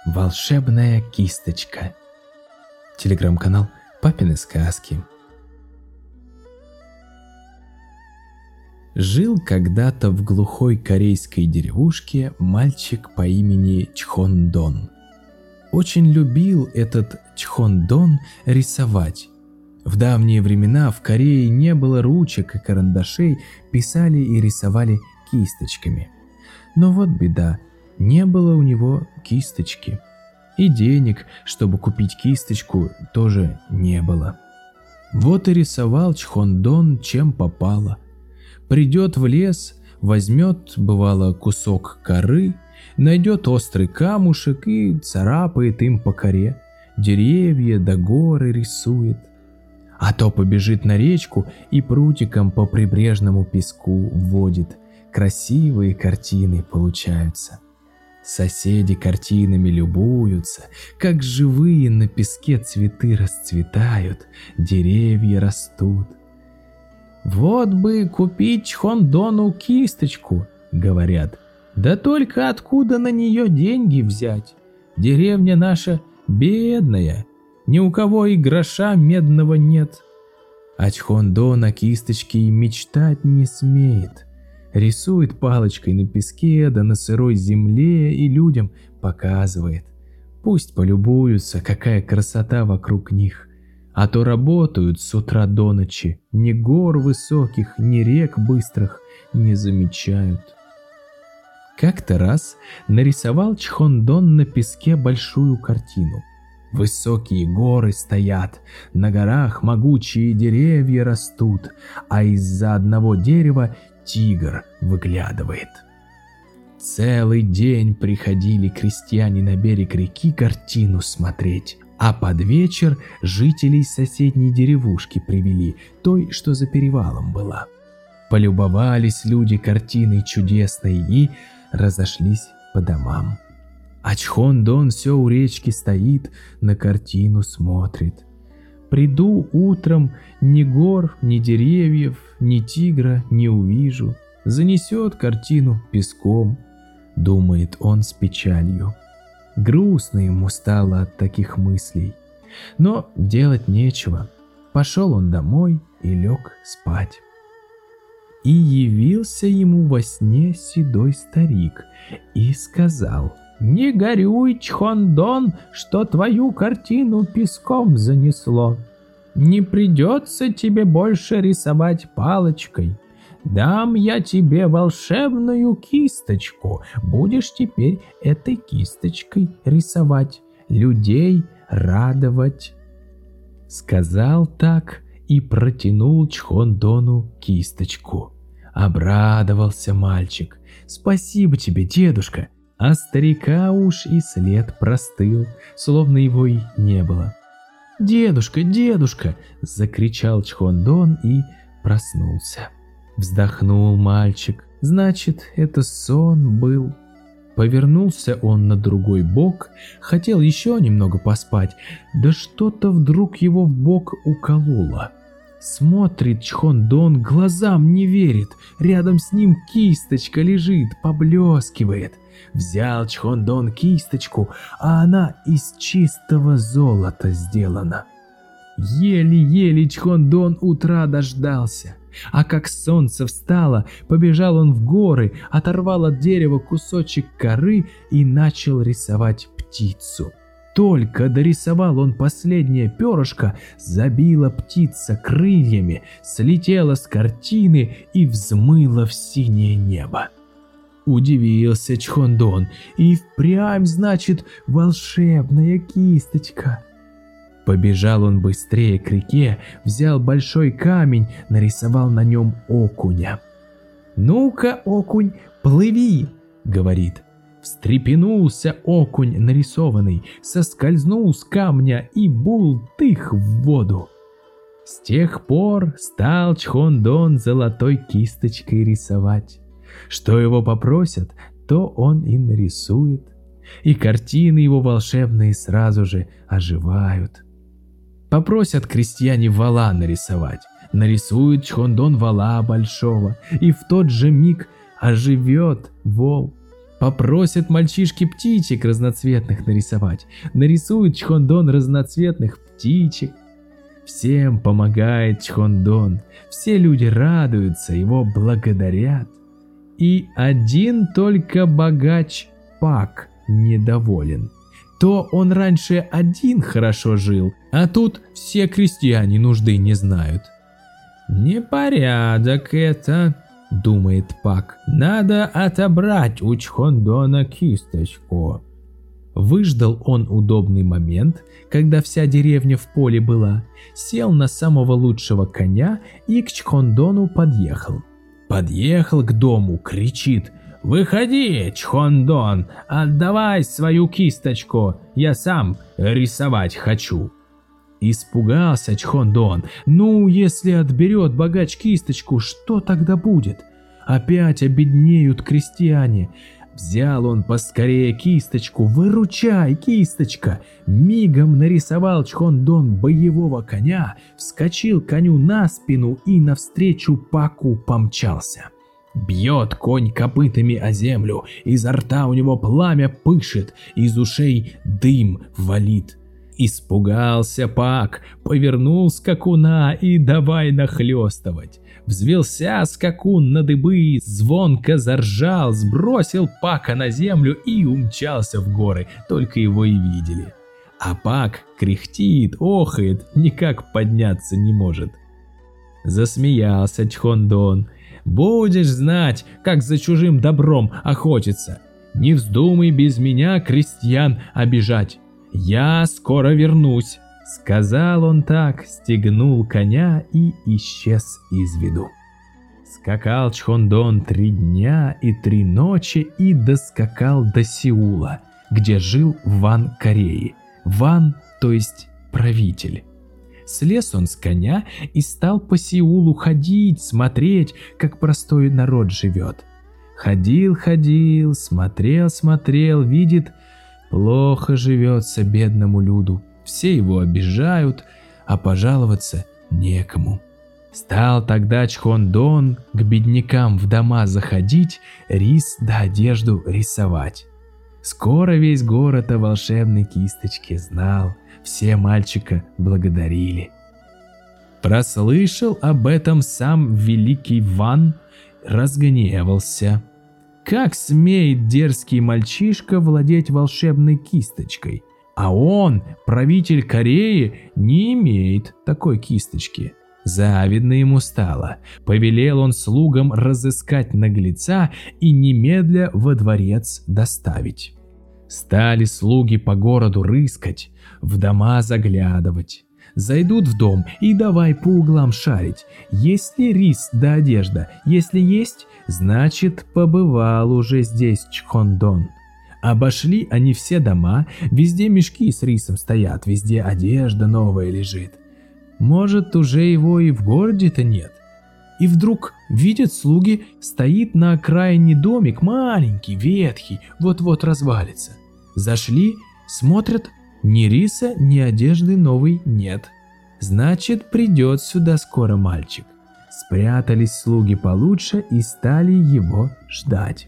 Волшебная кисточка. Телеграм-канал Папины сказки. Жил когда-то в глухой корейской деревушке мальчик по имени Чхон-дон. Очень любил этот Чхон-дон рисовать. В давние времена в Корее не было ручек и карандашей, писали и рисовали кисточками. Но вот беда, не было у него кисточки. И денег, чтобы купить кисточку, тоже не было. Вот и рисовал Чхон-дон чем попало. Придет в лес, возьмет, бывало, кусок коры, найдет острый камушек и царапает им по коре, деревья да горы рисует. А то побежит на речку и прутиком по прибрежному песку водит. Красивые картины получаются. Соседи картинами любуются, как живые на песке цветы расцветают, деревья растут. «Вот бы купить Чхон-дону кисточку», — говорят. «Да только откуда на нее деньги взять? Деревня наша бедная, ни у кого и гроша медного нет». А Чхон-дон о кисточке и мечтать не смеет. Рисует палочкой на песке да на сырой земле и людям показывает. Пусть полюбуются, какая красота вокруг них. А то работают с утра до ночи, ни гор высоких, ни рек быстрых не замечают. Как-то раз нарисовал Чхон-дон на песке большую картину. Высокие горы стоят, на горах могучие деревья растут, а из-за одного дерева тигр выглядывает. Целый день приходили крестьяне на берег реки картину смотреть, а под вечер жителей соседней деревушки привели, той, что за перевалом была. Полюбовались люди картиной чудесной и разошлись по домам. А Чхон-дон все у речки стоит, на картину смотрит. Приду утром, ни гор, ни деревьев, ни тигра не увижу. Занесет картину песком, думает он с печалью. Грустно ему стало от таких мыслей. Но делать нечего. Пошел он домой и лег спать. И явился ему во сне седой старик и сказал: «Не горюй, Чхон-дон, что твою картину песком занесло. Не придется тебе больше рисовать палочкой. Дам я тебе волшебную кисточку. Будешь теперь этой кисточкой рисовать, людей радовать». Сказал так и протянул Чхон-дону кисточку. Обрадовался мальчик. «Спасибо тебе, дедушка». А старика уж и след простыл, словно его и не было. «Дедушка, дедушка!» — закричал Чхон-дон и проснулся. Вздохнул мальчик. Значит, это сон был. Повернулся он на другой бок, хотел еще немного поспать, да что-то вдруг его в бок укололо. Смотрит Чхон-дон, глазам не верит, рядом с ним кисточка лежит, поблескивает. Взял Чхон-дон кисточку, а она из чистого золота сделана. Еле-еле Чхон-дон утра дождался, а как солнце встало, побежал он в горы, оторвал от дерева кусочек коры и начал рисовать птицу. Только дорисовал он последнее перышко, забила птица крыльями, слетела с картины и взмыла в синее небо. Удивился Чхон-дон, и впрямь, значит, волшебная кисточка. Побежал он быстрее к реке, взял большой камень, нарисовал на нем окуня. «Ну-ка, окунь, плыви!» — говорит. Встрепенулся окунь нарисованный, соскользнул с камня и бултых в воду. С тех пор стал Чхон-дон золотой кисточкой рисовать. Что его попросят, то он и нарисует. И картины его волшебные сразу же оживают. Попросят крестьяне вала нарисовать. Нарисует Чхон-дон вала большого, и в тот же миг оживет вол. Попросят мальчишки птичек разноцветных нарисовать. Нарисует Чхондон разноцветных птичек. Всем помогает Чхондон. Все люди радуются, его благодарят. И один только богач Пак недоволен. То он раньше один хорошо жил, а тут все крестьяне нужды не знают. «Непорядок это», — думает Пак. «Надо отобрать у Чхондона кисточку». Выждал он удобный момент, когда вся деревня в поле была, сел на самого лучшего коня и к Чхондону подъехал. Подъехал к дому, кричит: «Выходи, Чхондон, отдавай свою кисточку, я сам рисовать хочу». Испугался Чхондон. Ну, если отберет богач кисточку, что тогда будет? Опять обеднеют крестьяне. Взял он поскорее кисточку. «Выручай, кисточка!» Мигом нарисовал Чхондон боевого коня, вскочил коню на спину и навстречу Паку помчался. Бьет конь копытами о землю, изо рта у него пламя пышет, из ушей дым валит. Испугался Пак, повернул скакуна и давай нахлестывать. Взвелся скакун на дыбы, звонко заржал, сбросил Пака на землю и умчался в горы, только его и видели. А Пак кряхтит, охает, никак подняться не может. Засмеялся Чхондон. «Будешь знать, как за чужим добром охотиться. Не вздумай без меня крестьян обижать. Я скоро вернусь», — сказал он так, стегнул коня и исчез из виду. Скакал Чхондон 3 дня и 3 ночи и доскакал до Сеула, где жил Ван Кореи. Ван, то есть правитель. Слез он с коня и стал по Сеулу ходить, смотреть, как простой народ живет. Ходил, смотрел, видит, плохо живется бедному люду, все его обижают, а пожаловаться некому. Стал тогда Чхондон к беднякам в дома заходить, рис да одежду рисовать. Скоро весь город о волшебной кисточке знал, все мальчика благодарили. Прослышал об этом сам великий Ван, разгневался. Как смеет дерзкий мальчишка владеть волшебной кисточкой? А он, правитель Кореи, не имеет такой кисточки. Завидно ему стало. Повелел он слугам разыскать наглеца и немедля во дворец доставить. Стали слуги по городу рыскать, в дома заглядывать. Зайдут в дом и давай по углам шарить. Есть ли рис да одежда? Если есть, значит, побывал уже здесь Чхондон. Обошли они все дома, везде мешки с рисом стоят, везде одежда новая лежит. Может, уже его и в городе-то нет. И вдруг видят слуги, стоит на окраине домик маленький, ветхий, вот-вот развалится. Зашли, смотрят, ни риса, ни одежды новой нет. Значит, придет сюда скоро мальчик. Спрятались слуги получше и стали его ждать.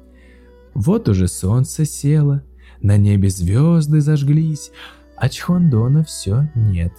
Вот уже солнце село, на небе звезды зажглись, а Чхондона все нет.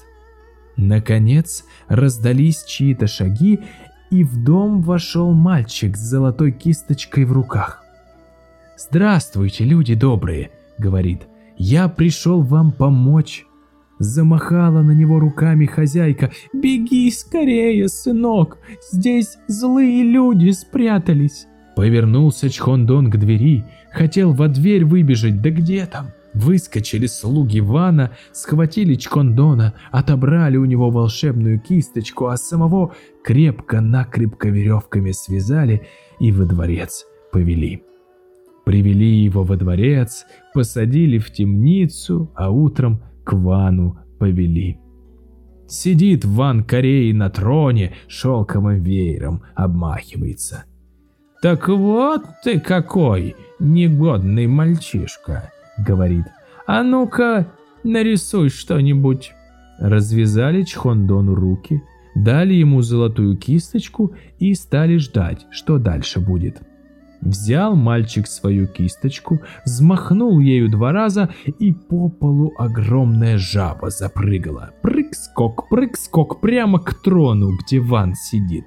Наконец раздались чьи-то шаги, и в дом вошел мальчик с золотой кисточкой в руках. «Здравствуйте, люди добрые», — говорит, — «я пришел вам помочь». Замахала на него руками хозяйка. «Беги скорее, сынок, здесь злые люди спрятались». Повернулся Чхондон к двери, хотел во дверь выбежать, да где там? Выскочили слуги Вана, схватили Чхондона, отобрали у него волшебную кисточку, а самого крепко-накрепко веревками связали и во дворец повели. Привели его во дворец, посадили в темницу, а утром к Вану повели. Сидит Ван Кореи на троне, шелковым веером обмахивается. «Так вот ты какой негодный мальчишка», — говорит. «А ну-ка, нарисуй что-нибудь». Развязали Чхондону руки, дали ему золотую кисточку и стали ждать, что дальше будет. Взял мальчик свою кисточку, взмахнул ею 2 раза, и по полу огромная жаба запрыгала. Прыг-скок, прямо к трону, где Ван сидит.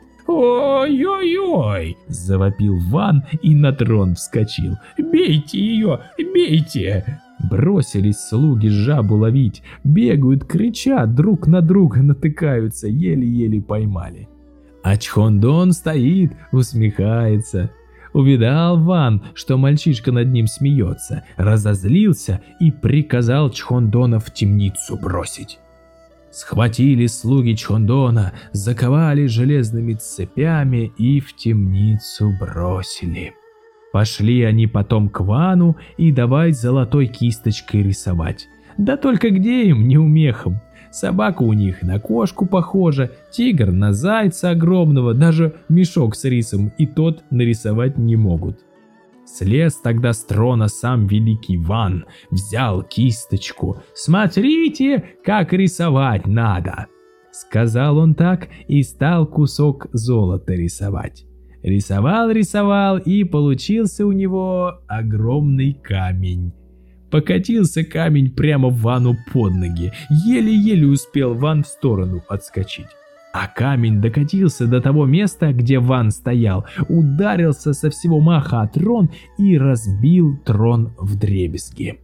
«Ой-ой-ой!» – завопил Ван и на трон вскочил. «Бейте ее, бейте!» Бросились слуги жабу ловить, бегают, кричат, друг на друга натыкаются, еле-еле поймали. А Чхон-Дон стоит, усмехается. Увидал Ван, что мальчишка над ним смеется, разозлился и приказал Чхон-Дона в темницу бросить. Схватили слуги Чхон-Дона, заковали железными цепями и в темницу бросили. Пошли они потом к Вану и давай золотой кисточкой рисовать. Да только где им, неумехам? Собака у них на кошку похожа, тигр на зайца огромного, даже мешок с рисом и тот нарисовать не могут. Слез тогда с трона сам великий Ван, взял кисточку. «Смотрите, как рисовать надо!» Сказал он так и стал кусок золота рисовать. Рисовал, и получился у него огромный камень. Покатился камень прямо Вану под ноги, еле-еле успел Ван в сторону отскочить. А камень докатился до того места, где Ван стоял, ударился со всего маха о трон и разбил трон вдребезги.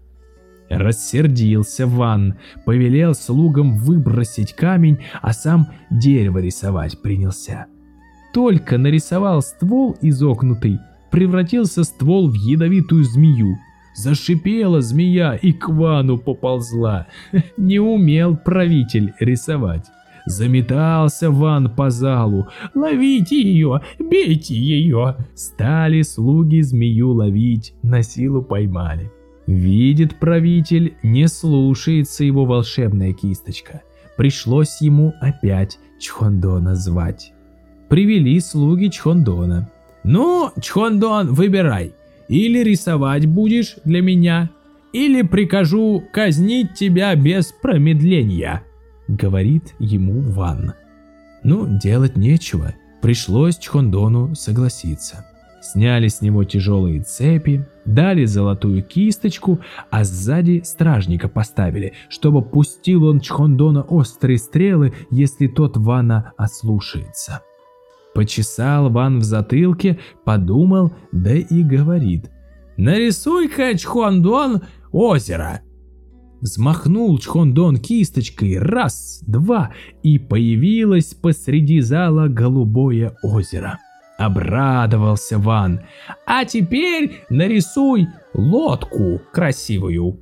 Рассердился Ван, повелел слугам выбросить камень, а сам дерево рисовать принялся. Только нарисовал ствол изогнутый, превратился ствол в ядовитую змею. Зашипела змея и к Вану поползла. Не умел правитель рисовать. Заметался Ван по залу. «Ловите ее, бейте ее!» Стали слуги змею ловить, на силу поймали. Видит правитель, не слушается его волшебная кисточка. Пришлось ему опять Чхон-Дона звать. Привели слуги Чхон-Дона. «Ну, Чхон-Дон, выбирай. Или рисовать будешь для меня, или прикажу казнить тебя без промедления», — говорит ему Ван. Ну, делать нечего, пришлось Чхон-Дону согласиться. Сняли с него тяжелые цепи, дали золотую кисточку, а сзади стражника поставили, чтобы пустил он Чхон-Дона острые стрелы, если тот Вана ослушается. Почесал Ван в затылке, подумал, да и говорит: «Нарисуй-ка, Чхон-Дон, озеро!» Взмахнул Чхон-Дон кисточкой, раз, два, и появилось посреди зала голубое озеро. Обрадовался Ван. «А теперь нарисуй лодку красивую!»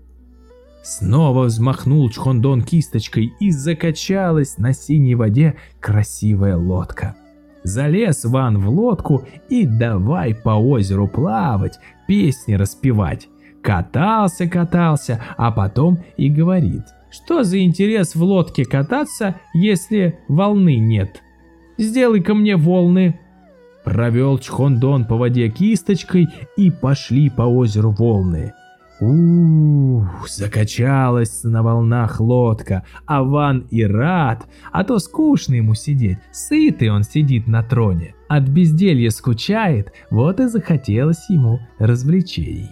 Снова взмахнул Чхон-Дон кисточкой, и закачалась на синей воде красивая лодка. Залез Ван в лодку и давай по озеру плавать, песни распевать. Катался, а потом и говорит: «Что за интерес в лодке кататься, если волны нет? Сделай-ка мне волны». Провел Чхон-Дон по воде кисточкой, и пошли по озеру волны. Закачалась на волнах лодка, а Ван и рад, а то скучно ему сидеть, сытый он сидит на троне, от безделья скучает, вот и захотелось ему развлечений.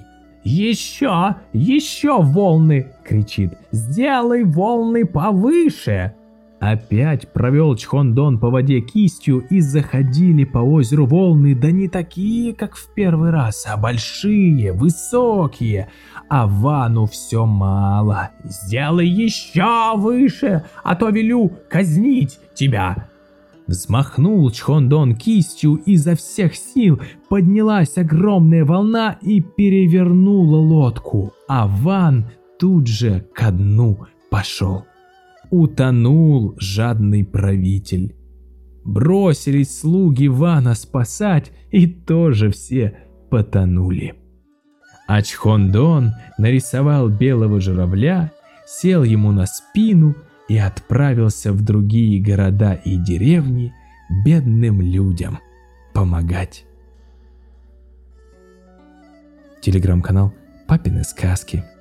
«Еще волны!» — кричит. «Сделай волны повыше!» Опять провел Чхон-Дон по воде кистью, и заходили по озеру волны, да не такие, как в первый раз, а большие, высокие. А Вану все мало. «Сделай еще выше, а то велю казнить тебя!» Взмахнул Чхон-Дон кистью, и изо всех сил поднялась огромная волна и перевернула лодку, а Ван тут же ко дну пошел. Утонул жадный правитель. Бросились слуги Вана спасать, и тоже все потонули. А Чхон-Дон нарисовал белого журавля, сел ему на спину и отправился в другие города и деревни бедным людям помогать. Телеграм-канал «Папины сказки».